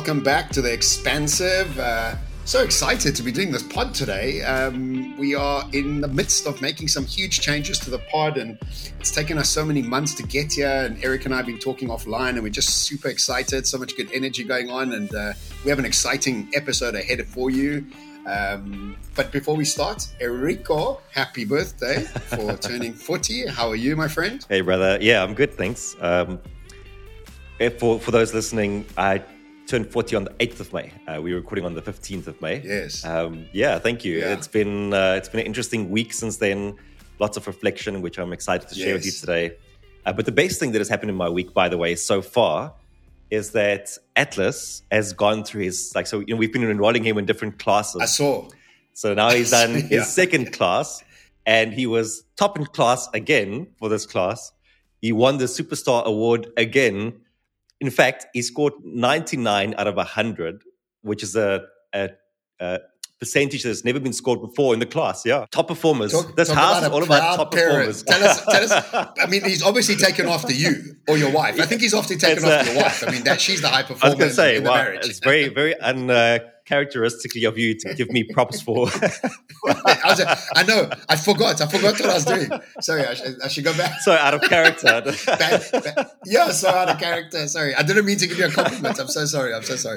welcome back to The Expansive. So excited to be doing this pod today. We are in the midst of making some huge changes to the pod, and it's taken us so many months to get here. And Eric and I have been talking offline, and we're just super excited. So much good energy going on, and we have an exciting episode ahead for you. But before we start, Enrico, happy birthday for turning 40. How are you, my friend? Hey, brother. Yeah, I'm good, thanks. For those listening, I turned 40 on the 8th of May. We were recording on the 15th of May. Yes. Yeah, thank you. Yeah. It's been an interesting week since then. Lots of reflection, which I'm excited to share with you today. But the best thing that has happened in my week, by the way, so far, is that Atlas has gone through his, we've been enrolling him in different classes. I saw. So now he's done his second class, and he was top in class again for this class. He won the Superstar Award again. In fact, he scored 99 out of 100, which is a percentage that's never been scored before in the class. Yeah, top performers. This house is all about top performers. Tell us. I mean, he's obviously taken after you or your wife. I think he's obviously taken after your wife. I mean, she's the high performer. I was going to say, in the marriage. It's very, very uncharacteristically of you to give me props for. I know. I forgot what I was doing. Sorry, I should go back. So out of character. So out of character. Sorry, I didn't mean to give you a compliment. I'm so sorry.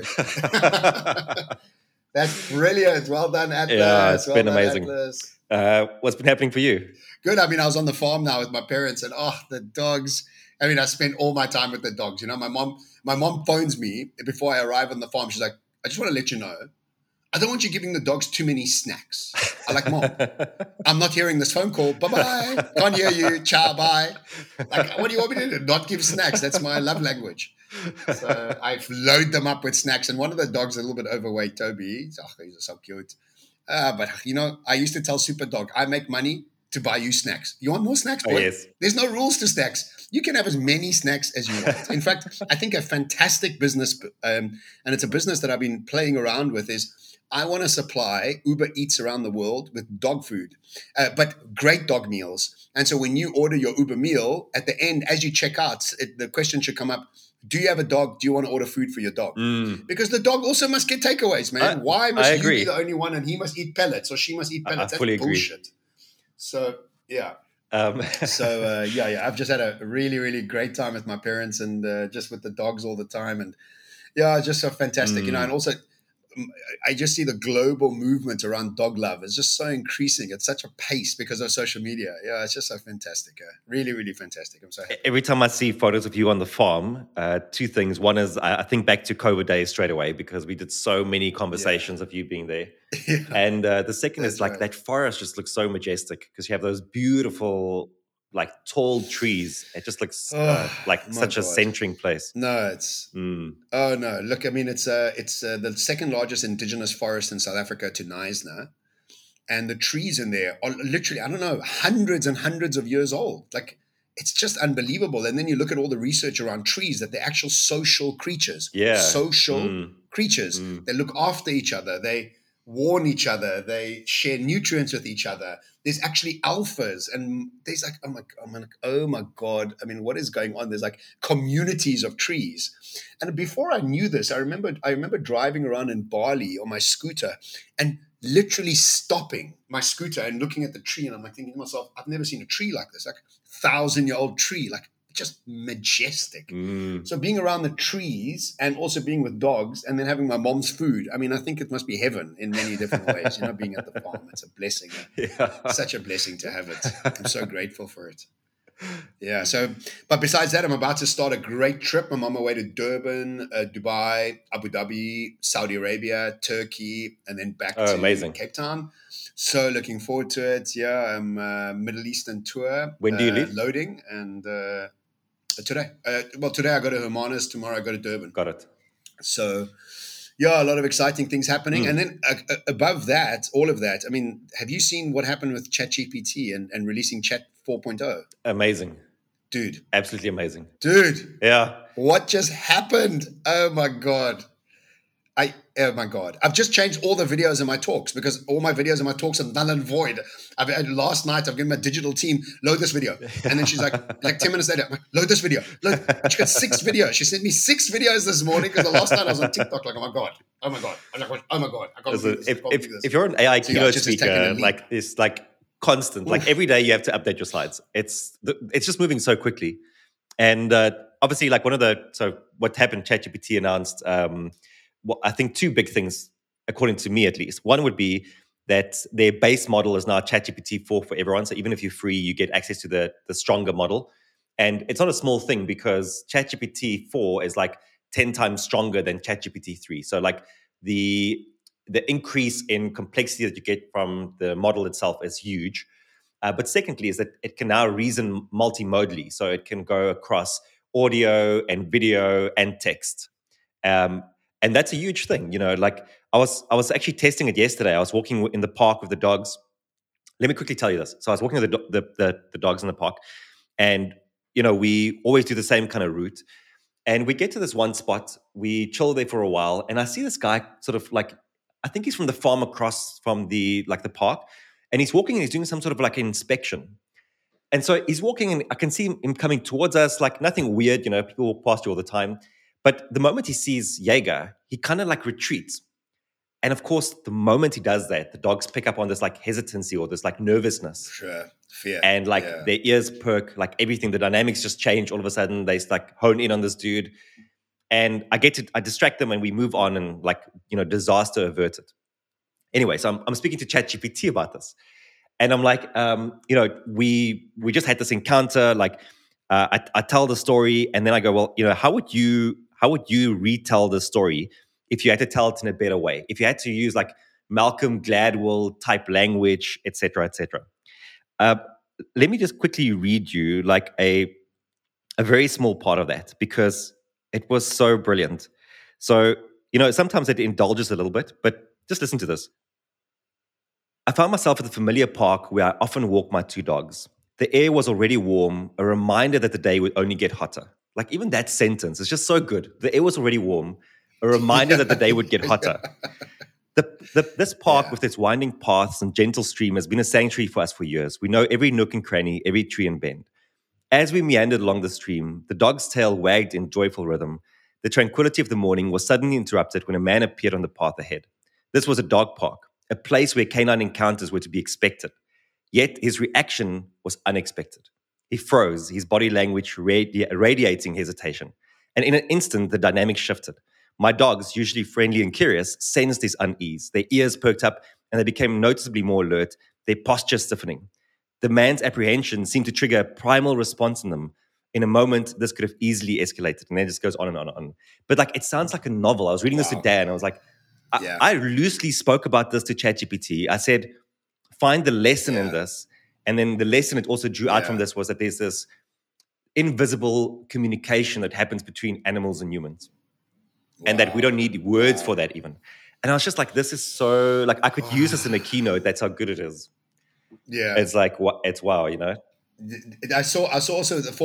That's brilliant. Well done, Atlas. Yeah, it's been amazing. Atlas. What's been happening for you? Good. I mean, I was on the farm now with my parents, and the dogs. I mean, I spent all my time with the dogs. You know, my mom phones me before I arrive on the farm. She's like, I just want to let you know, I don't want you giving the dogs too many snacks. I'm like, Mom, I'm not hearing this phone call. Bye-bye. Can't hear you. Ciao, bye. Like, what do you want me to do? Not give snacks. That's my love language. So I load them up with snacks. And one of the dogs is a little bit overweight, Toby. He's so cute. But, I used to tell Super Dog, I make money to buy you snacks. You want more snacks, boy? Oh, yes. There's no rules to snacks. You can have as many snacks as you want. In fact, I think a fantastic business, and it's a business that I've been playing around with, is I want to supply Uber Eats around the world with dog food, but great dog meals. And so when you order your Uber meal, at the end, as you check out, the question should come up, do you have a dog? Do you want to order food for your dog? Because the dog also must get takeaways, man. Why must you be the only one and he must eat pellets or she must eat pellets? I fully That's bullshit. agree. So, yeah. I've just had a really, really great time with my parents and just with the dogs all the time. And just so fantastic, and also I just see the global movement around dog love is just so increasing at such a pace because of social media. Yeah, it's just so fantastic. Really, really fantastic. I'm so happy. Every time I see photos of you on the farm, two things. One is I think back to COVID days straight away because we did so many conversations of you being there. Yeah. And the second is that forest just looks so majestic because you have those beautiful, tall trees. It just looks such a centering place. No, it's oh no. Look, I mean, it's the second largest indigenous forest in South Africa to Knysna, and the trees in there are literally, I don't know, hundreds and hundreds of years old. Like, it's just unbelievable. And then you look at all the research around trees, that they're actual social creatures. Yeah, social creatures. They look after each other. They warn each other. They share nutrients with each other. There's actually alphas, and there's oh my God. I mean, what is going on? There's communities of trees. And before I knew this, I remember driving around in Bali on my scooter and literally stopping my scooter and looking at the tree. And I'm thinking to myself, I've never seen a tree like this, 1,000-year-old tree, just majestic. So being around the trees and also being with dogs and then having my mom's food, I mean, I think it must be heaven in many different ways. Being at the farm, it's a blessing. Yeah. Such a blessing to have it. I'm so grateful for it. Yeah. So, but besides that, I'm about to start a great trip. I'm on my way to Durban, Dubai, Abu Dhabi, Saudi Arabia, Turkey, and then back to Cape Town. So looking forward to it. Yeah. I'm Middle Eastern tour. When do you leave? Loading and today. Today I go to Hermanus. Tomorrow I go to Durban. Got it. So, a lot of exciting things happening. And then above that, all of that, I mean, have you seen what happened with ChatGPT and releasing Chat 4.0? Amazing. Dude. Absolutely amazing. Dude. Yeah. What just happened? Oh, my God. Oh my God. I've just changed all the videos in my talks because all my videos in my talks are null and void. Last night, I've given my digital team, load this video. And then she's like 10 minutes later, I'm like, load this video. And she got 6 videos. She sent me 6 videos this morning because the last night I was on TikTok, like, oh my God. I can't believe this. If you're an AI keynote speaker, like it's like constant, like every day you have to update your slides. It's just moving so quickly. And obviously, like what happened, ChatGPT announced, I think 2 big things, according to me at least. One would be that their base model is now ChatGPT 4 for everyone. So even if you're free, you get access to the stronger model. And it's not a small thing because ChatGPT 4 is like 10 times stronger than ChatGPT 3. So like the increase in complexity that you get from the model itself is huge. But secondly is that it can now reason multimodally. So it can go across audio and video and text. And that's a huge thing, like I was actually testing it yesterday. I was walking in the park with the dogs. Let me quickly tell you this. So I was walking with the dogs in the park, and we always do the same kind of route. And we get to this one spot, we chill there for a while, and I see this guy sort of like, I think he's from the farm across from the park, and he's walking and he's doing some sort of like inspection. And so he's walking and I can see him coming towards us, like nothing weird, people walk past you all the time. But the moment he sees Jaeger, he kind of like retreats. And of course, the moment he does that, the dogs pick up on this like hesitancy or this like nervousness. Sure. Fear. And like their ears perk, like everything, the dynamics just change all of a sudden. They like hone in on this dude. And I distract them and we move on and like, disaster averted. Anyway, so I'm speaking to ChatGPT about this. And I'm like, we just had this encounter, like I tell the story and then I go, well, how would you retell the story if you had to tell it in a better way? If you had to use like Malcolm Gladwell type language, et cetera, et cetera. Let me just quickly read you like a very small part of that because it was so brilliant. So, sometimes it indulges a little bit, but just listen to this. I found myself at the familiar park where I often walk my 2 dogs. The air was already warm, a reminder that the day would only get hotter. Like even that sentence is just so good. The air was already warm, a reminder that the day would get hotter. This park with its winding paths and gentle stream has been a sanctuary for us for years. We know every nook and cranny, every tree and bend. As we meandered along the stream, the dog's tail wagged in joyful rhythm. The tranquility of the morning was suddenly interrupted when a man appeared on the path ahead. This was a dog park, a place where canine encounters were to be expected. Yet his reaction was unexpected. He froze, his body language radiating hesitation. And in an instant, the dynamic shifted. My dogs, usually friendly and curious, sensed his unease. Their ears perked up and they became noticeably more alert, their posture stiffening. The man's apprehension seemed to trigger a primal response in them. In a moment, this could have easily escalated. And then it just goes on and on and on. But like, it sounds like a novel. I was reading this today and I was like, I loosely spoke about this to ChatGPT. I said, find the lesson in this. And then the lesson it also drew out from this was that there's this invisible communication that happens between animals and humans. And that we don't need words for that even. And I was just like, this is so, like, I could use this in a keynote. That's how good it is. Yeah. It's like, it's wow, I saw also the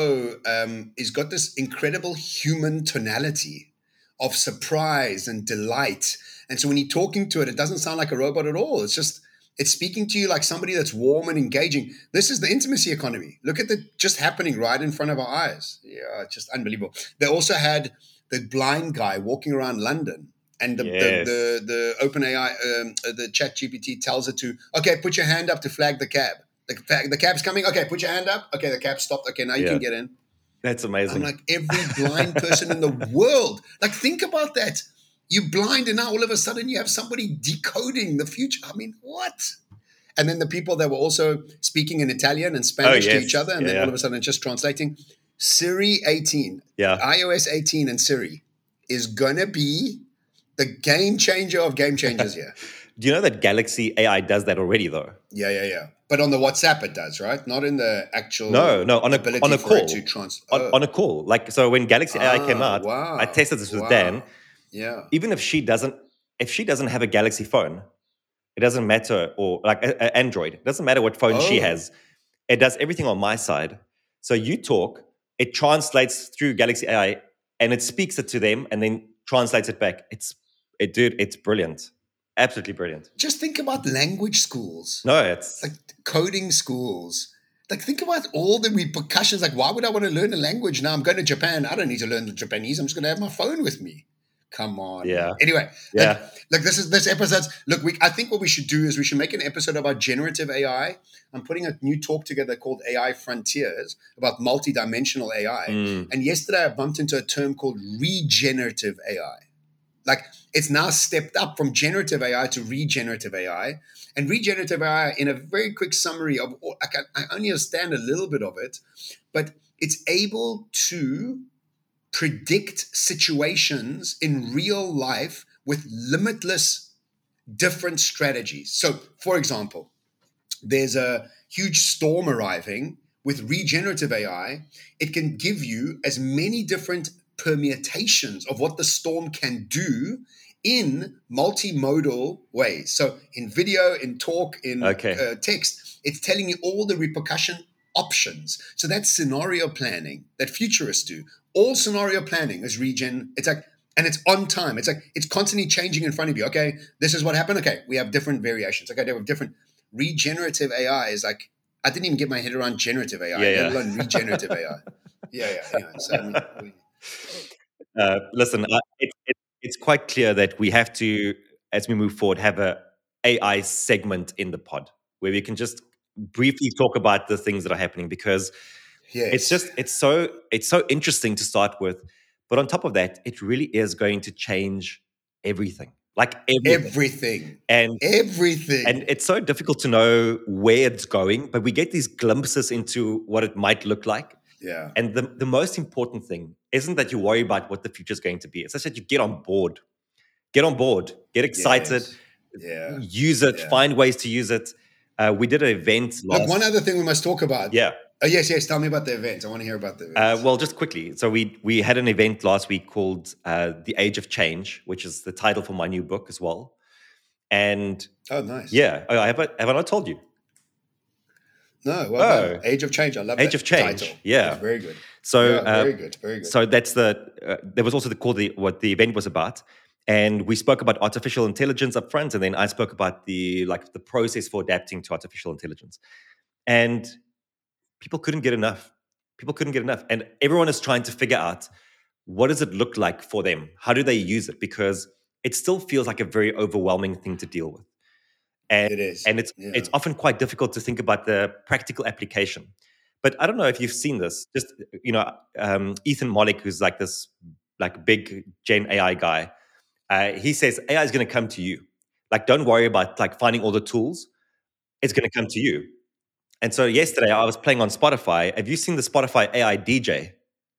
4.0 is got this incredible human tonality of surprise and delight. And so when you're talking to it, it doesn't sound like a robot at all. It's speaking to you like somebody that's warm and engaging. This is the intimacy economy. Look at it just happening right in front of our eyes. Yeah, it's just unbelievable. They also had the blind guy walking around London, and the OpenAI, the ChatGPT tells it to, okay, put your hand up to flag the cab. The cab's coming. Okay, put your hand up. Okay, the cab stopped. Okay, now you can get in. That's amazing. I'm like, every blind person in the world. Like, think about that. You're blind and now all of a sudden you have somebody decoding the future. I mean, what? And then the people that were also speaking in Italian and Spanish to each other, and then all of a sudden just translating. Siri 18, iOS 18 and Siri is going to be the game changer of game changers here. Do you know that Galaxy AI does that already, though? Yeah. But on the WhatsApp it does, right? Not in the actual on a call. On a call. Like, so when Galaxy AI came out, I tested this with Dan. Yeah. Even if she doesn't have a Galaxy phone, it doesn't matter, or like an Android. It doesn't matter what phone she has. It does everything on my side. So you talk, it translates through Galaxy AI, and it speaks it to them, and then translates it back. It's brilliant. Absolutely brilliant. Just think about language schools. No, it's like coding schools. Like, think about all the repercussions. Like, why would I want to learn a language now? I'm going to Japan. I don't need to learn the Japanese. I'm just going to have my phone with me. Come on. Yeah. Anyway, yeah. Like this episode's, look, I think what we should do is we should make an episode about generative AI. I'm putting a new talk together called AI Frontiers about multidimensional AI. And yesterday I bumped into a term called regenerative AI. Like, it's now stepped up from generative AI to regenerative AI. And regenerative AI, in a very quick summary of, I only understand a little bit of it, but it's able to predict situations in real life with limitless different strategies. So, for example, there's a huge storm arriving. With regenerative AI, it can give you as many different permutations of what the storm can do in multimodal ways. So in video, in talk, in text, it's telling you all the repercussion options. So that's scenario planning that futurists do. All scenario planning is regen. It's like, and it's on time. It's like, it's constantly changing in front of you. Okay, this is what happened. Okay, we have different variations. Okay, they have different. Regenerative AI is like, I didn't even get my head around generative AI, let alone regenerative AI. Anyway, so listen, it's quite clear that we have to, as we move forward, have a AI segment in the pod where we can just briefly talk about the things that are happening, because it's so interesting to start with. But on top of that, it really is going to change everything. Like everything. And it's so difficult to know where it's going, but we get these glimpses into what it might look like. Yeah. And the most important thing isn't that you worry about what the future is going to be. It's just that you get on board. Get excited, use it, find ways to use it. We did an event Look, one other thing we must talk about. Yeah. Yes. Tell me about the event. I want to hear about the event. Well, just quickly. So we had an event last week called The Age of Change, which is the title for my new book as well. And nice. Yeah. Have I not told you? No. Well, Age of Change. I love Age of Change. Title. Yeah. It's very good. So very good. Very good. So that's there was also what the event was about. And we spoke about artificial intelligence up front, and then I spoke about the process for adapting to artificial intelligence. And people couldn't get enough. And everyone is trying to figure out, what does it look like for them? How do they use it? Because it still feels like a very overwhelming thing to deal with. And it is. And it's often quite difficult to think about the practical application. But I don't know if you've seen this. Just, Ethan Mollick, who's like this big Gen AI guy, he says AI is going to come to you. Like, don't worry about finding all the tools. It's going to come to you. And so yesterday I was playing on Spotify. Have you seen the Spotify AI DJ?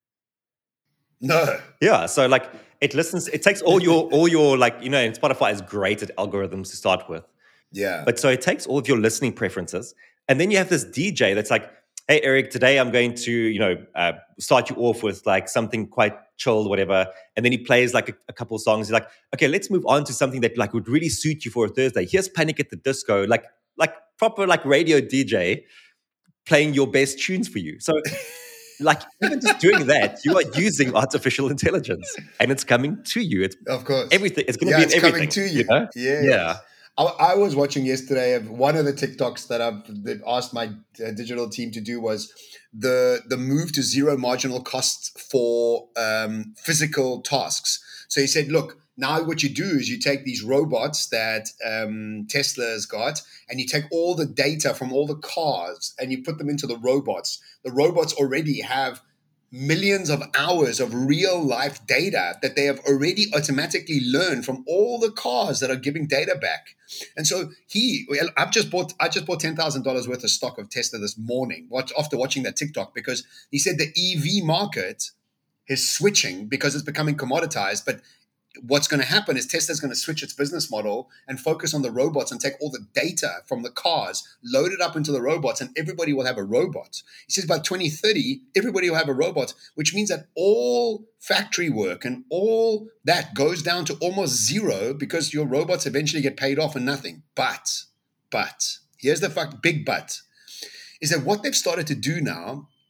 No. Yeah. So it listens. It takes all your and Spotify is great at algorithms to start with. Yeah. But so it takes all of your listening preferences, and then you have this DJ that's like, hey, Eric, today I'm going to, start you off with something quite chilled, whatever. And then he plays a couple of songs. He's like, okay, let's move on to something that would really suit you for a Thursday. Here's Panic at the Disco, like proper radio DJ playing your best tunes for you. So even just doing that, you are using artificial intelligence, and it's coming to you. It's, of course, everything. It's going to be in everything. Coming to you. Yeah. I was watching yesterday. One of the TikToks that asked my digital team to do was the move to zero marginal costs for physical tasks. So he said, look, now what you do is you take these robots that Tesla has got, and you take all the data from all the cars and you put them into the robots. The robots already have millions of hours of real life data that they have already automatically learned from all the cars that are giving data back. And so I just bought $10,000 worth of stock of Tesla this morning after watching that TikTok, because he said the EV market is switching because it's becoming commoditized. But what's going to happen is Tesla's going to switch its business model and focus on the robots and take all the data from the cars, load it up into the robots, and everybody will have a robot. He says by 2030, everybody will have a robot, which means that all factory work and all that goes down to almost zero, because your robots eventually get paid off and nothing. But, here's the big but, is that what they've started to do now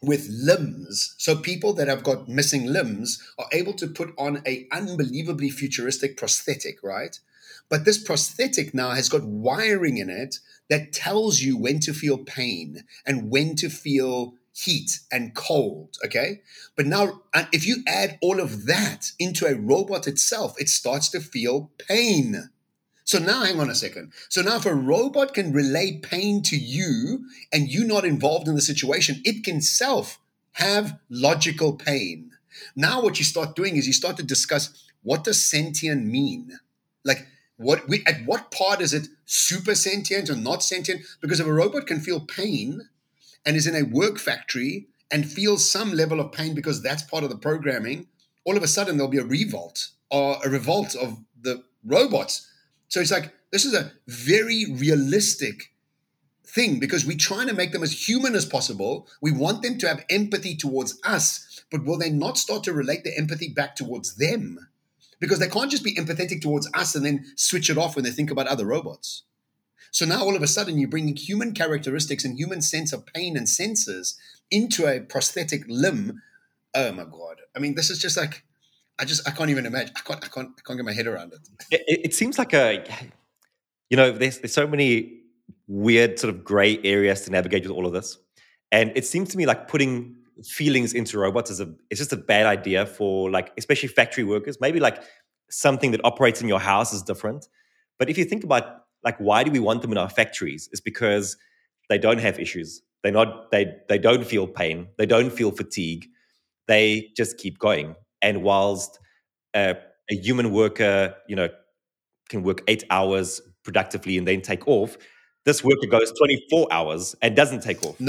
with limbs. So people that have got missing limbs are able to put on a unbelievably futuristic prosthetic, right? But this prosthetic now has got wiring in it that tells you when to feel pain and when to feel heat and cold, okay? But now, if you add all of that into a robot itself, it starts to feel pain. So now, hang on a second. So now, if a robot can relay pain to you and you're not involved in the situation, it can self have logical pain. Now, what you start doing is you start to discuss, what does sentient mean? Like, at what part is it super sentient or not sentient? Because if a robot can feel pain and is in a work factory and feels some level of pain because that's part of the programming, all of a sudden there'll be a revolt or a revolt of the robots. So it's like, this is a very realistic thing because we're trying to make them as human as possible. We want them to have empathy towards us, but will they not start to relate the empathy back towards them? Because they can't just be empathetic towards us and then switch it off when they think about other robots. So now all of a sudden you're bringing human characteristics and human sense of pain and senses into a prosthetic limb. Oh my God. I mean, this is just like, I can't even imagine. I can't get my head around it. It seems like there's so many weird sort of gray areas to navigate with all of this. And it seems to me like putting feelings into robots it's just a bad idea for, like, especially factory workers. Maybe like something that operates in your house is different. But if you think about, like, why do we want them in our factories? It's because they don't have issues. They don't feel pain. They don't feel fatigue. They just keep going. And whilst a human worker, can work 8 hours productively and then take off, this worker goes 24 hours and doesn't take off.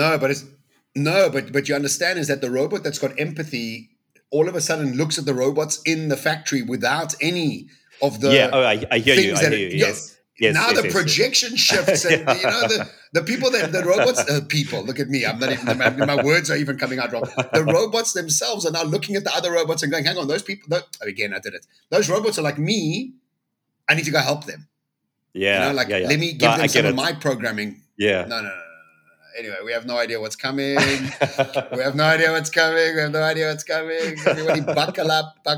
But you understand is that the robot that's got empathy all of a sudden looks at the robots in the factory without any of the I hear you. Yes. Now the projection shifts, and the people the robots people. Look at me. I'm not even. My words are even coming out wrong. The robots themselves are now looking at the other robots and going, "Hang on, those people." Again, I did it. Those robots are like me. I need to go help them. Yeah. Let me give them some of my programming. Yeah. No. Anyway, we have no idea what's coming. We have no idea what's coming. Everybody, buckle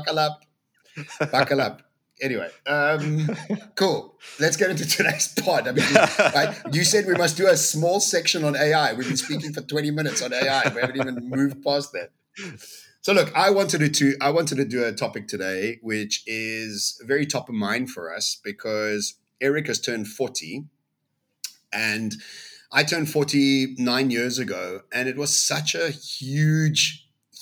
up. Anyway, cool. Let's get into today's pod. I mean, you said we must do a small section on AI. We've been speaking for 20 minutes on AI. We haven't even moved past that. So look, I wanted to do a topic today, which is very top of mind for us because Eric has turned 40, and I turned 49 years ago, and it was such a huge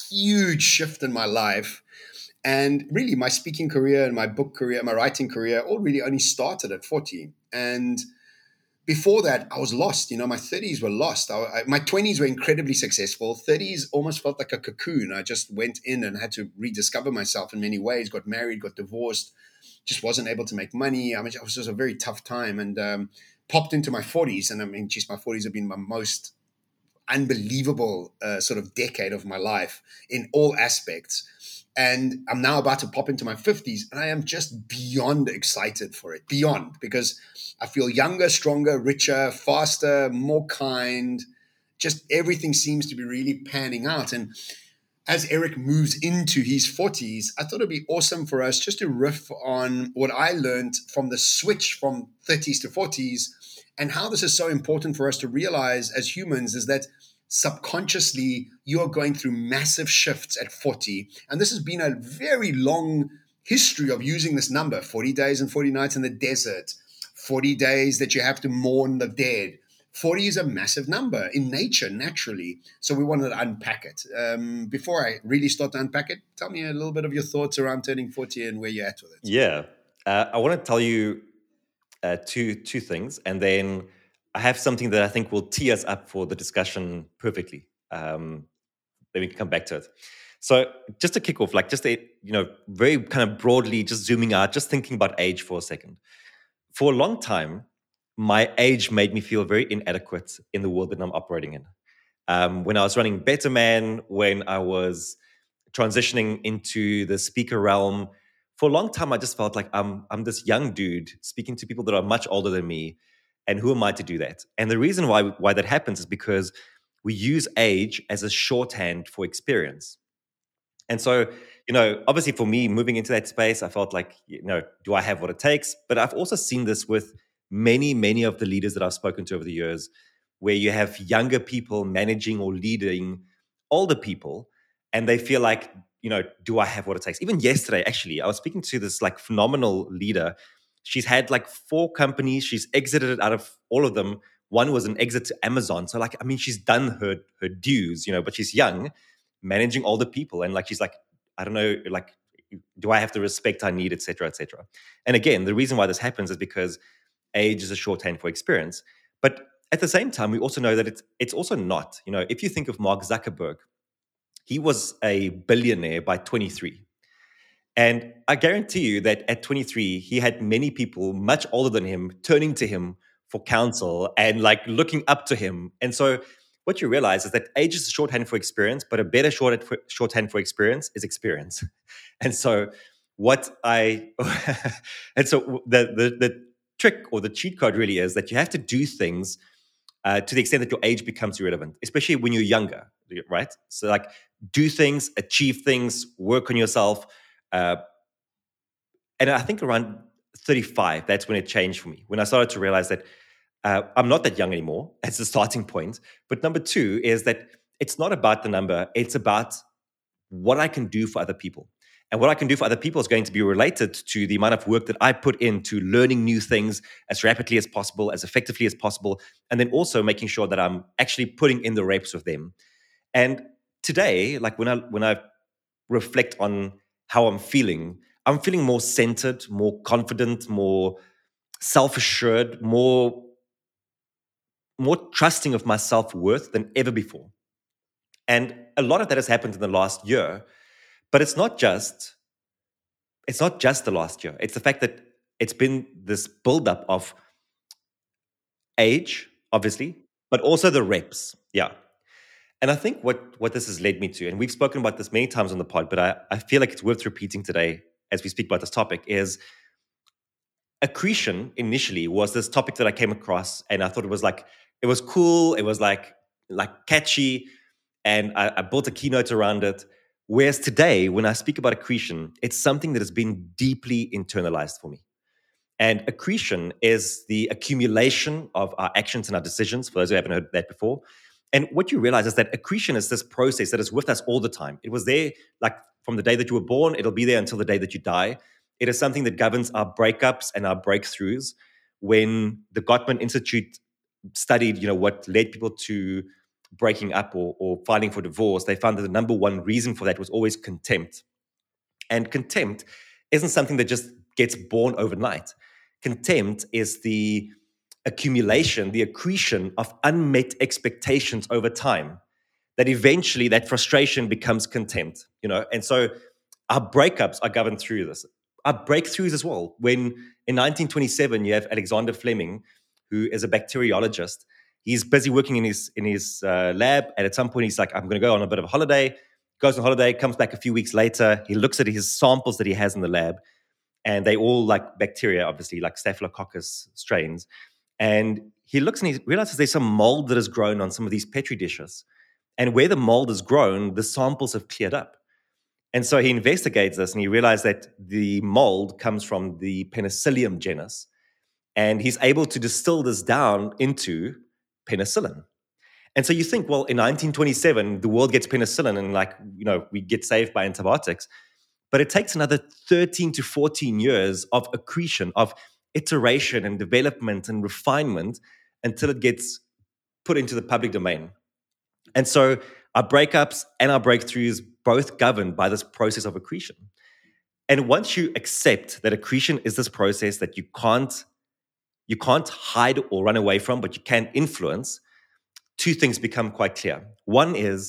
shift in my life. And really, my speaking career and my book career, my writing career, all really only started at 40. And before that, I was lost. My 30s were lost. My 20s were incredibly successful. 30s almost felt like a cocoon. I just went in and had to rediscover myself in many ways. Got married, got divorced, just wasn't able to make money. I mean, it was just a very tough time. And popped into my 40s. And I mean, geez, my 40s have been my most unbelievable sort of decade of my life in all aspects. And I'm now about to pop into my 50s, and I am just beyond excited for it. Beyond, because I feel younger, stronger, richer, faster, more kind. Just everything seems to be really panning out. And as Eric moves into his 40s, I thought it'd be awesome for us just to riff on what I learned from the switch from 30s to 40s, and how this is so important for us to realize as humans is that subconsciously you are going through massive shifts at 40. And this has been a very long history of using this number, 40 days and 40 nights in the desert, 40 days that you have to mourn the dead. 40 is a massive number in nature, naturally. So we wanted to unpack it. Before I really start to unpack it, tell me a little bit of your thoughts around turning 40 and where you're at with it. Yeah. I want to tell you two things, and then I have something that I think will tee us up for the discussion perfectly. Then we can come back to it. So just to kick off, like just very kind of broadly, just zooming out, just thinking about age for a second. For a long time, my age made me feel very inadequate in the world that I'm operating in. When I was running Better Man, when I was transitioning into the speaker realm, for a long time, I just felt like I'm this young dude speaking to people that are much older than me. And who am I to do that? And the reason why that happens is because we use age as a shorthand for experience. And so, obviously for me, moving into that space, I felt like, do I have what it takes? But I've also seen this with many, many of the leaders that I've spoken to over the years, where you have younger people managing or leading older people, and they feel like, do I have what it takes? Even yesterday, actually, I was speaking to this like phenomenal leader. She's had like 4 companies. She's exited out of all of them. One was an exit to Amazon. So she's done her dues, but she's young, managing older people. And she's like, I don't know, do I have the respect I need, et cetera, et cetera. And again, the reason why this happens is because age is a shorthand for experience. But at the same time, we also know that it's also not. If you think of Mark Zuckerberg, he was a billionaire by 23. And I guarantee you that at 23, he had many people much older than him turning to him for counsel and looking up to him. And so what you realize is that age is a shorthand for experience, but a better shorthand for experience is experience. And so the trick or the cheat code really is that you have to do things to the extent that your age becomes irrelevant, especially when you're younger, right? So do things, achieve things, work on yourself. And I think around 35, that's when it changed for me. When I started to realize that I'm not that young anymore as the starting point. But number 2 is that it's not about the number. It's about what I can do for other people. And what I can do for other people is going to be related to the amount of work that I put into learning new things as rapidly as possible, as effectively as possible, and then also making sure that I'm actually putting in the reps with them. And today, when I reflect on how I'm feeling more centered, more confident, more self-assured, more trusting of my self-worth than ever before. And a lot of that has happened in the last year. But it's not just the last year. It's the fact that it's been this buildup of age, obviously, but also the reps. Yeah. And I think what this has led me to, and we've spoken about this many times on the pod, but I feel like it's worth repeating today as we speak about this topic, is accretion initially was this topic that I came across, and I thought it was cool, it was like catchy, and I built a keynote around it. Whereas today, when I speak about accretion, it's something that has been deeply internalized for me. And accretion is the accumulation of our actions and our decisions, for those who haven't heard that before. And what you realize is that accretion is this process that is with us all the time. It was there from the day that you were born, it'll be there until the day that you die. It is something that governs our breakups and our breakthroughs. When the Gottman Institute studied, what led people to breaking up or filing for divorce, they found that the number one reason for that was always contempt. And contempt isn't something that just gets born overnight. Contempt is the accumulation, the accretion of unmet expectations over time, that eventually that frustration becomes contempt, And so our breakups are governed through this. Our breakthroughs as well. When in 1927, you have Alexander Fleming, who is a bacteriologist. He's busy working in his lab, and at some point he's like, I'm going to go on a bit of a holiday. Goes on holiday, comes back a few weeks later. He looks at his samples that he has in the lab, and they all like bacteria, obviously, like Staphylococcus strains. And he looks and he realizes there's some mold that has grown on some of these Petri dishes. And where the mold has grown, the samples have cleared up. And so he investigates this, and he realized that the mold comes from the Penicillium genus. And he's able to distill this down into penicillin. And so you think, well, in 1927, the world gets penicillin and we get saved by antibiotics. But it takes another 13 to 14 years of accretion, of iteration and development and refinement until it gets put into the public domain. And so our breakups and our breakthroughs both governed by this process of accretion. And once you accept that accretion is this process that you can't hide or run away from, but you can influence, 2 things become quite clear. One is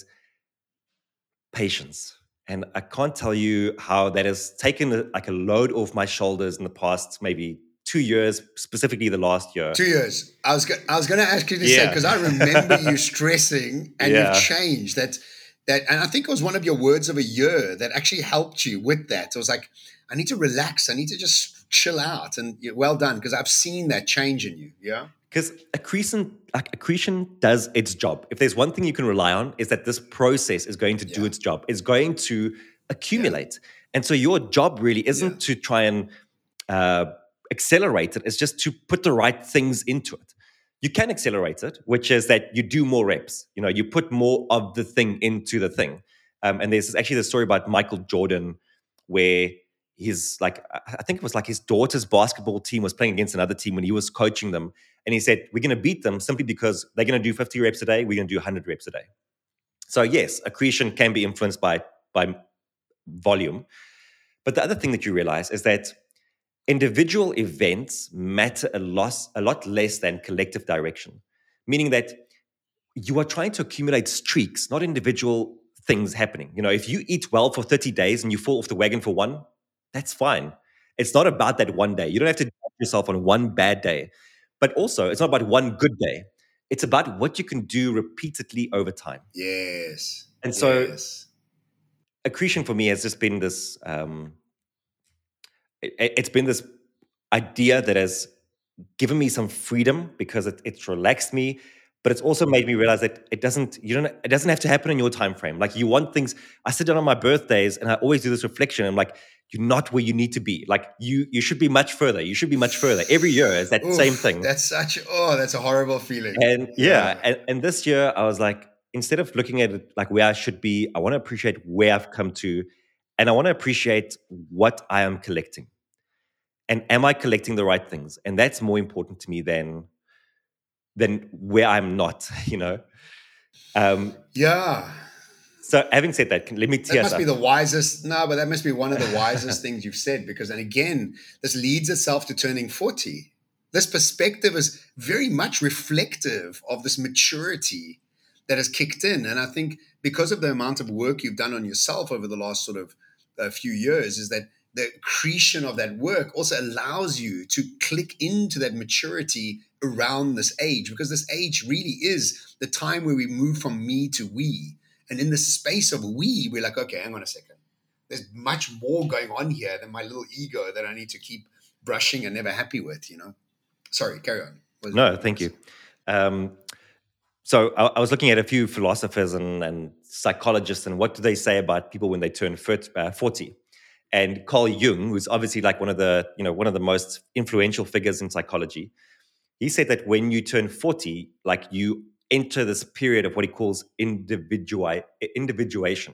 patience. And I can't tell you how that has taken a load off my shoulders in the past maybe 2 years, specifically the last year. 2 years. I was going to ask you to say, because I remember you stressing, and you've changed that. And I think it was one of your words of a year that actually helped you with that. I was like, I need to relax. I need to just chill out. And well done, because I've seen that change in you. Yeah. Because accretion does its job. If there's one thing you can rely on, is that this process is going to do its job. It's going to accumulate. And so your job really isn't to try and accelerate it. It's just to put the right things into it. You can accelerate it, which is that you do more reps. You put more of the thing into the thing. And there's actually the story about Michael Jordan where I think it was like his daughter's basketball team was playing against another team when he was coaching them. And he said, we're going to beat them simply because they're going to do 50 reps a day. We're going to do 100 reps a day. So yes, accretion can be influenced by volume. But the other thing that you realize is that individual events matter a lot less than collective direction, meaning that you are trying to accumulate streaks, not individual things happening. If you eat well for 30 days and you fall off the wagon for one, that's fine. It's not about that one day. You don't have to judge yourself on one bad day. But also, it's not about one good day. It's about what you can do repeatedly over time. Yes. And so accretion for me has just been this, it's been this idea that has given me some freedom because it's relaxed me, but it's also made me realize that it doesn't have to happen in your time frame. Like, you want things. I sit down on my birthdays and I always do this reflection. I'm like, you're not where you need to be. Like, you should be much further. You should be much further. Every year is that same thing. That's that's a horrible feeling. And and this year I was like, instead of looking at it like where I should be, I want to appreciate where I've come to, and I want to appreciate what I am collecting. And am I collecting the right things? And that's more important to me than where I'm not, So having said that, let me tee that must be the wisest. No, but that must be one of the wisest things you've said, because, and again, this leads itself to turning 40. This perspective is very much reflective of this maturity that has kicked in. And I think because of the amount of work you've done on yourself over the last sort of few years, is that the accretion of that work also allows you to click into that maturity around this age, because this age really is the time where we move from me to we. And in the space of we, we're like, okay, hang on a second. There's much more going on here than my little ego that I need to keep brushing and never happy with, Sorry, carry on. No, thank you. So I was looking at a few philosophers and psychologists, and what do they say about people when they turn 40? And Carl Jung, who's obviously like one of the most influential figures in psychology, he said that when you turn 40, like, you enter this period of what he calls individuation.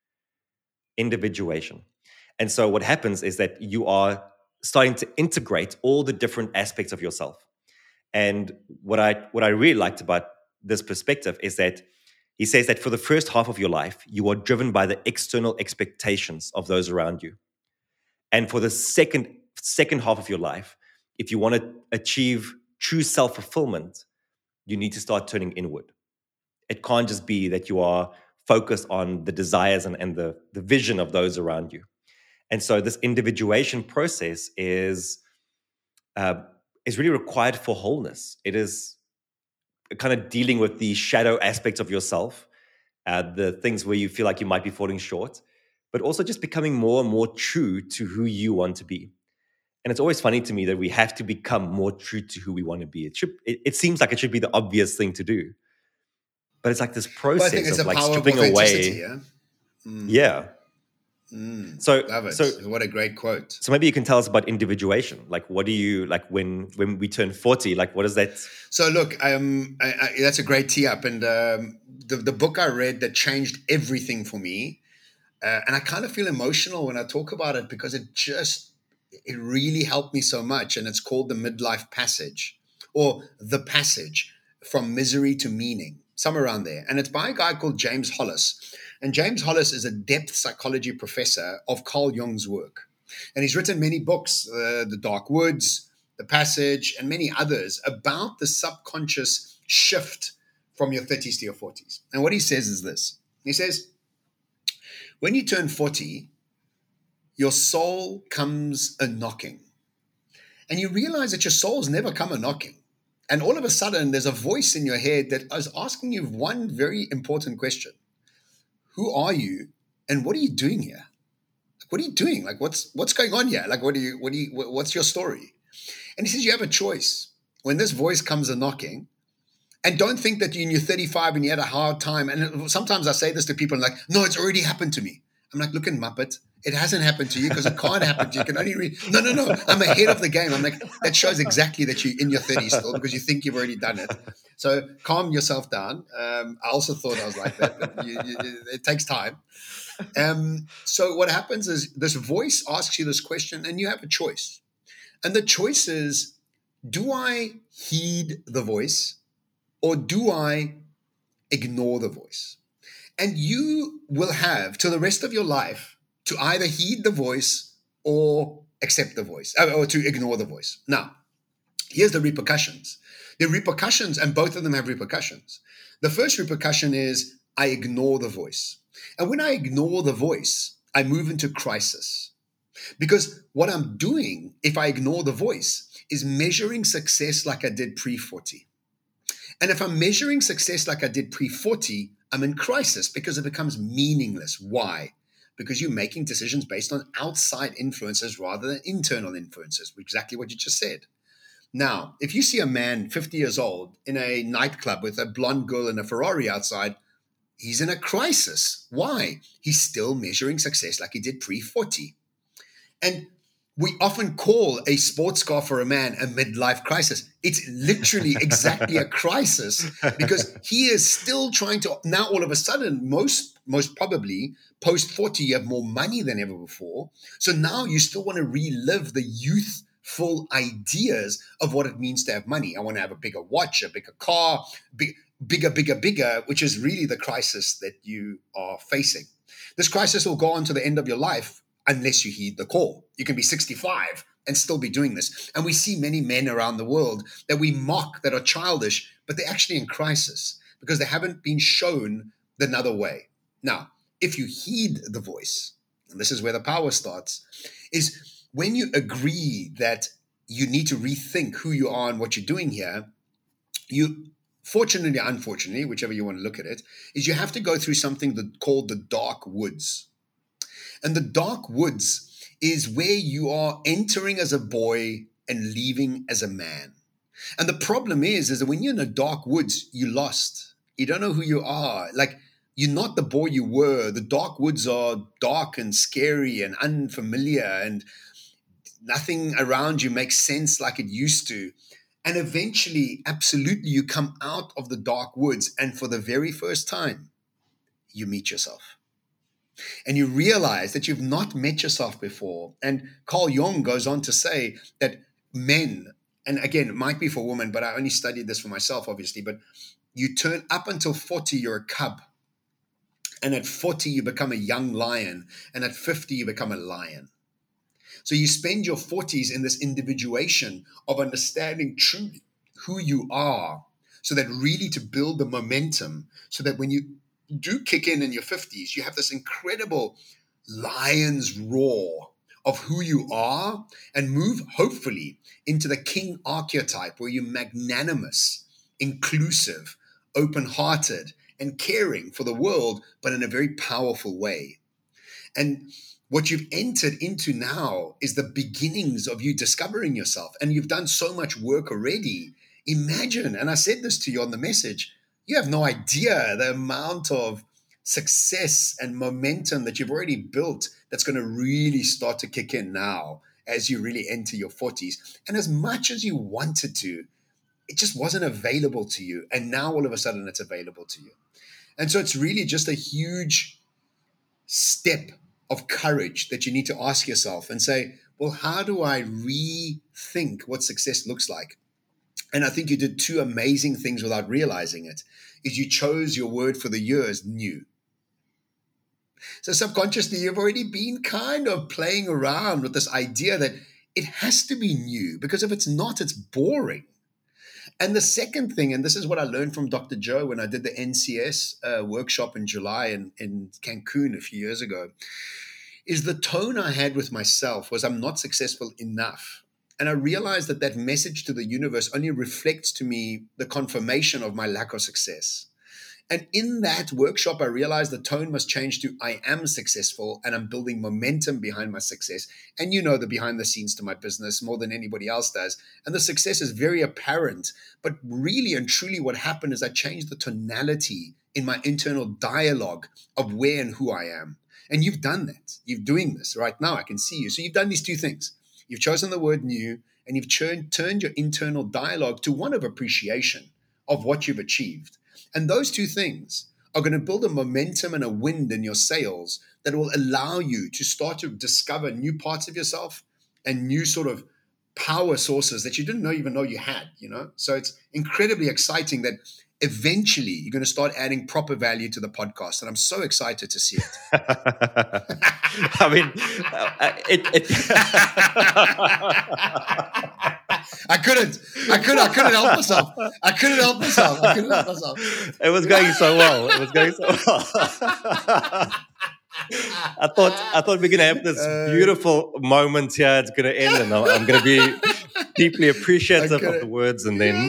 And so what happens is that you are starting to integrate all the different aspects of yourself. And what I really liked about this perspective is that he says that for the first half of your life, you are driven by the external expectations of those around you. And for the second half of your life, if you want to achieve true self-fulfillment, you need to start turning inward. It can't just be that you are focused on the desires and the vision of those around you. And so this individuation process is really required for wholeness. It is kind of dealing with the shadow aspects of yourself, the things where you feel like you might be falling short, but also just becoming more and more true to who you want to be. And it's always funny to me that we have to become more true to who we want to be. It seems like it should be the obvious thing to do, but it's like this process of like stripping away. Yeah. So love it. What a great quote. So maybe you can tell us about individuation. Like, what do you like when we turn 40? Like, what is that? So look, that's a great tee up, and the book I read that changed everything for me, and I kind of feel emotional when I talk about it, because it really helped me so much, and it's called The Midlife Passage, or The Passage from Misery to Meaning, somewhere around there, and it's by a guy called James Hollis. And James Hollis is a depth psychology professor of Carl Jung's work. And he's written many books, The Dark Woods, The Passage, and many others about the subconscious shift from your 30s to your 40s. And what he says is this. He says, when you turn 40, your soul comes a-knocking. And you realize that your soul's never come a-knocking. And all of a sudden, there's a voice in your head that is asking you one very important question. Who are you, and what are you doing here? What are you doing? Like, what's going on here? Like, what's your story? And he says you have a choice. when this voice comes a knocking, and don't think that you're 35 and you had a hard time. And sometimes I say this to people and like, no, it's already happened to me. I'm like, look, Muppet, it hasn't happened to you because it can't happen to you. You can only no. I'm ahead of the game. I'm like, that shows exactly that you're in your 30s still because you think you've already done it. So calm yourself down. I also thought I was like that, but it takes time. So what happens is this voice asks you this question and you have a choice. And the choice is, do I heed the voice or do I ignore the voice? And you will have to the rest of your life to either heed the voice or accept the voice, or to ignore the voice. Now, here's the repercussions. The repercussions, and both of them have repercussions. The first repercussion is I ignore the voice. And when I ignore the voice, I move into crisis. Because what I'm doing, if I ignore the voice, is measuring success like I did pre-40. And if I'm measuring success like I did pre-40, I'm in crisis because it becomes meaningless. Why? Because you're making decisions based on outside influences rather than internal influences, exactly what you just said. Now, if you see a man 50 years old in a nightclub with a blonde girl and a Ferrari outside, he's in a crisis. Why? He's still measuring success like he did pre-40. And we often call a sports car for a man a midlife crisis. It's literally exactly a crisis because he is still trying to, now all of a sudden, most probably post 40, you have more money than ever before. So now you still want to relive the youthful ideas of what it means to have money. I want to have a bigger watch, a bigger car, bigger, which is really the crisis that you are facing. This crisis will go on to the end of your life unless you heed the call. You can be 65 and still be doing this. And we see many men around the world that we mock that are childish, but they're actually in crisis because they haven't been shown another way. Now, if you heed the voice, and this is where the power starts, is when you agree that you need to rethink who you are and what you're doing here, you, fortunately or unfortunately, whichever you want to look at it, is you have to go through something called the dark woods. And the dark woods is where you are entering as a boy and leaving as a man. And the problem is that when you're in the dark woods, you lost. You don't know who you are. Like, you're not the boy you were. The dark woods are dark and scary and unfamiliar, and nothing around you makes sense like it used to. And eventually, absolutely, you come out of the dark woods, and for the very first time, you meet yourself. And you realize that you've not met yourself before. And Carl Jung goes on to say that men, and again, it might be for women, but I only studied this for myself, obviously, but you turn up until 40, you're a cub. And at 40, you become a young lion. And at 50, you become a lion. So you spend your 40s in this individuation of understanding truly who you are, so that really to build the momentum, so that when you do kick in your 50s, you have this incredible lion's roar of who you are and move, hopefully, into the king archetype where you're magnanimous, inclusive, open-hearted, and caring for the world, but in a very powerful way. And what you've entered into now is the beginnings of you discovering yourself. And you've done so much work already. Imagine, and I said this to you on the message, you have no idea the amount of success and momentum that you've already built that's going to really start to kick in now as you really enter your 40s. And as much as you wanted to, it just wasn't available to you. And now all of a sudden it's available to you. And so it's really just a huge step of courage that you need to ask yourself and say, well, how do I rethink what success looks like? And I think you did two amazing things without realizing it, is you chose your word for the year as new. So subconsciously, you've already been kind of playing around with this idea that it has to be new, because if it's not, it's boring. And the second thing, and this is what I learned from Dr. Joe when I did the NCS workshop in July in Cancun a few years ago, is the tone I had with myself was I'm not successful enough. And I realized that that message to the universe only reflects to me the confirmation of my lack of success. And in that workshop, I realized the tone must change to I am successful and I'm building momentum behind my success. And you know the behind the scenes to my business more than anybody else does. And the success is very apparent. But really and truly what happened is I changed the tonality in my internal dialogue of where and who I am. And you've done that. You're doing this right now. I can see you. So you've done these two things. You've chosen the word new, and you've turned your internal dialogue to one of appreciation of what you've achieved. And those two things are going to build a momentum and a wind in your sails that will allow you to start to discover new parts of yourself and new sort of power sources that you didn't even know you had, So it's incredibly exciting that eventually you're going to start adding proper value to the podcast. And I'm so excited to see it. I mean, I couldn't help myself. I couldn't help myself. It was going so well. I thought we're gonna have this beautiful moment here. It's gonna end, and I'm gonna be deeply appreciative of the words, and then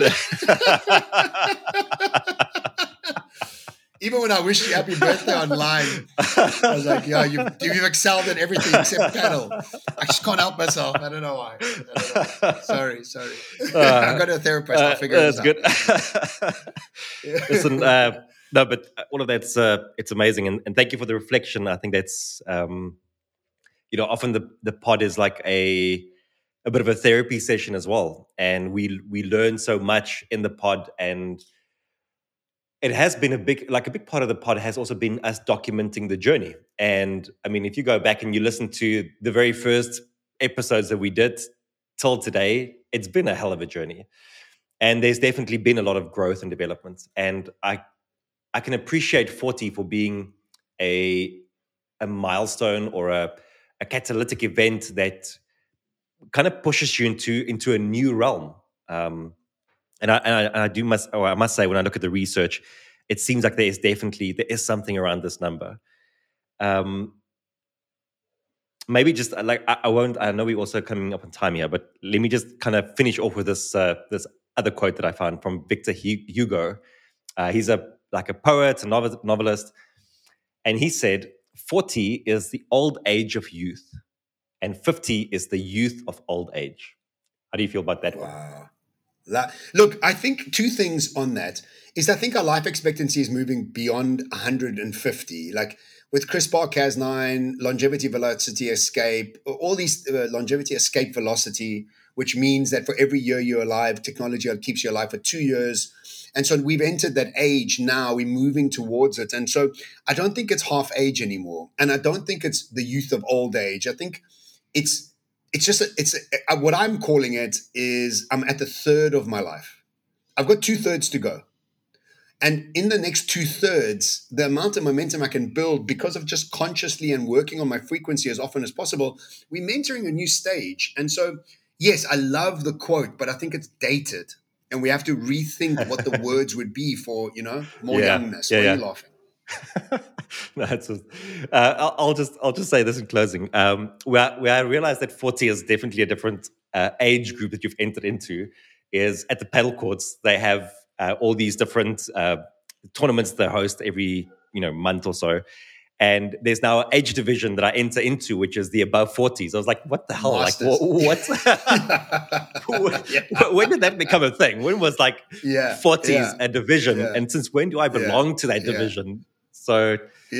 even when I wished you happy birthday online, I was like, yeah, you've excelled at everything except paddle. I just can't help myself. I don't know why. Sorry. I've got a therapist. I'll figure it out. That's good. Listen, no, but all of that's it's amazing, and thank you for the reflection. I think that's often the pod is like a bit of a therapy session as well, and we learn so much in the pod, and it has been a big part of the pod has also been us documenting the journey. And I mean, if you go back and you listen to the very first episodes that we did till today, it's been a hell of a journey, and there's definitely been a lot of growth and development, and I can appreciate 40 for being a milestone or a catalytic event that kind of pushes you into a new realm. And I must say, when I look at the research, it seems like there is something around this number. Maybe just like I won't. I know we're also coming up on time here, but let me just kind of finish off with this other quote that I found from Victor Hugo. He's a poet, a novelist, and he said, 40 is the old age of youth, and 50 is the youth of old age. How do you feel about that one? Wow. Look, I think two things on that is I think our life expectancy is moving beyond 150. Like with CRISPR-Cas9, longevity, velocity, escape, all these longevity, escape, velocity, which means that for every year you're alive, technology keeps you alive for 2 years. And so we've entered that age now, we're moving towards it. And so I don't think it's half age anymore. And I don't think it's the youth of old age. I think it's what I'm calling it is I'm at the third of my life. I've got 2/3 to go. And in the next 2/3, the amount of momentum I can build because of just consciously and working on my frequency as often as possible, we're entering a new stage. And so, yes, I love the quote, but I think it's dated. And we have to rethink what the words would be for, more youngness. Why are you laughing? No, I'll just say this in closing. Where I realized that 40 is definitely a different age group that you've entered into is at the paddle courts. They have all these different tournaments they host every month or so. And there's now an age division that I enter into, which is the above 40s. I was like, what the hell? Masters. When did that become a thing? When was 40s a division? Yeah. And since when do I belong to that division? So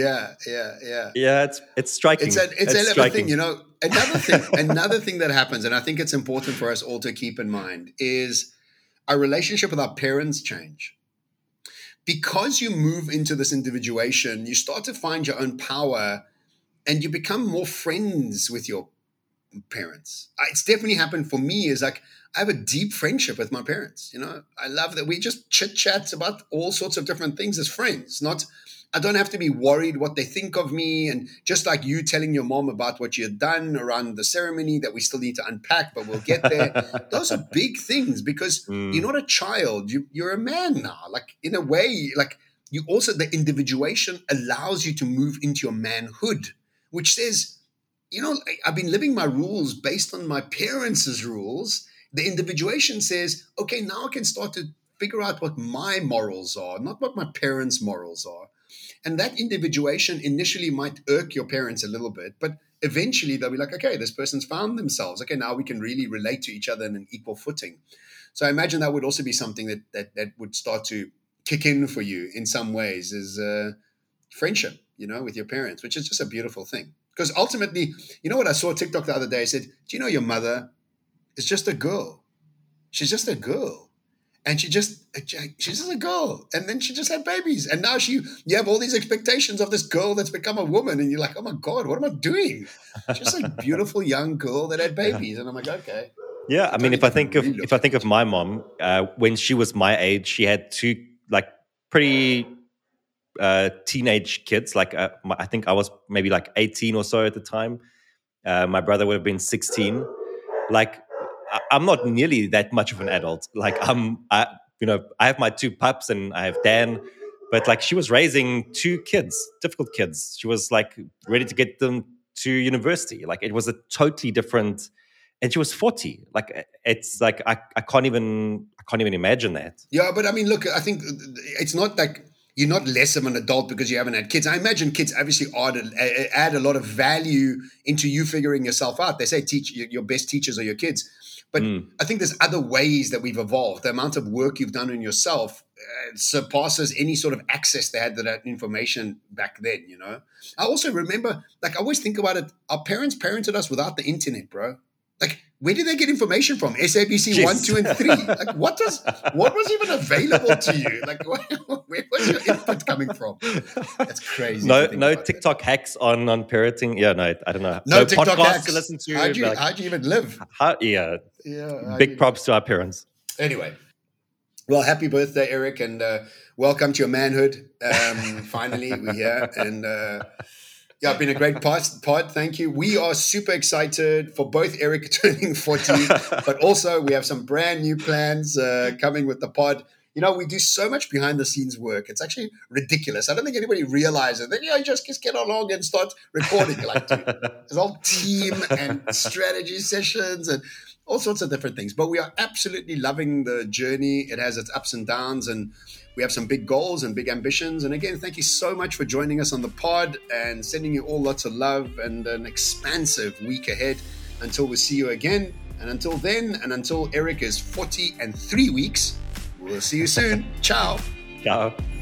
it's striking. It's another thing, Another thing that happens, and I think it's important for us all to keep in mind, is our relationship with our parents change. Because you move into this individuation, you start to find your own power and you become more friends with your parents. It's definitely happened for me. Is like I have a deep friendship with my parents. I love that we just chit chat about all sorts of different things as friends. I don't have to be worried what they think of me. And just like you telling your mom about what you had done around the ceremony that we still need to unpack, but we'll get there. Those are big things because you're not a child. You're a man now. Like in a way, like you also, the individuation allows you to move into your manhood, which says, I've been living my rules based on my parents' rules. The individuation says, okay, now I can start to figure out what my morals are, not what my parents' morals are. And that individuation initially might irk your parents a little bit, but eventually they'll be like, okay, this person's found themselves. Okay, now we can really relate to each other on an equal footing. So I imagine that would also be something that would start to kick in for you in some ways, is friendship, with your parents, which is just a beautiful thing. Because ultimately, what I saw TikTok the other day, I said, do you know your mother is just a girl? She's just a girl. And she's just a girl. And then she just had babies. And now you have all these expectations of this girl that's become a woman. And you're like, oh my God, what am I doing? She's just a beautiful young girl that had babies. And I'm like, okay. Yeah. I mean, if I think of my mom, when she was my age, she had two like pretty teenage kids. Like I think I was maybe like 18 or so at the time. My brother would have been 16. Like, I'm not nearly that much of an adult. Like I have my two pups and I have Dan, but like she was raising two kids, difficult kids. She was like ready to get them to university. Like it was a totally different, and she was 40. Like it's like I can't even imagine that. Yeah, but I mean, look, I think it's not like you're not less of an adult because you haven't had kids. I imagine kids obviously add a lot of value into you figuring yourself out. They say your best teachers are your kids. But I think there's other ways that we've evolved. The amount of work you've done on yourself surpasses any sort of access they had to that information back then, I also remember, like I always think about it, our parents parented us without the internet, bro. Like, where did they get information from? SABC 1, 2, and 3. Like, what was even available to you? Like, where was your input coming from? That's crazy. No TikTok hacks on parenting. Yeah, no, I don't know. No TikTok hacks to listen to. How'd you even live? Big props to our parents. Anyway, well, happy birthday, Eric, and welcome to your manhood. Finally, we're here, and. Yeah, it's been a great pod. Thank you. We are super excited for both Eric turning 40, but also we have some brand new plans coming with the pod. We do so much behind the scenes work. It's actually ridiculous. I don't think anybody realizes that, you just get along and start recording. Like, dude, there's a whole team and strategy sessions and all sorts of different things. But we are absolutely loving the journey. It has its ups and downs, and we have some big goals and big ambitions. And again, thank you so much for joining us on the pod and sending you all lots of love and an expansive week ahead until we see you again. And until then, and until Eric is 40 and 3 weeks, we'll see you soon. Ciao. Ciao.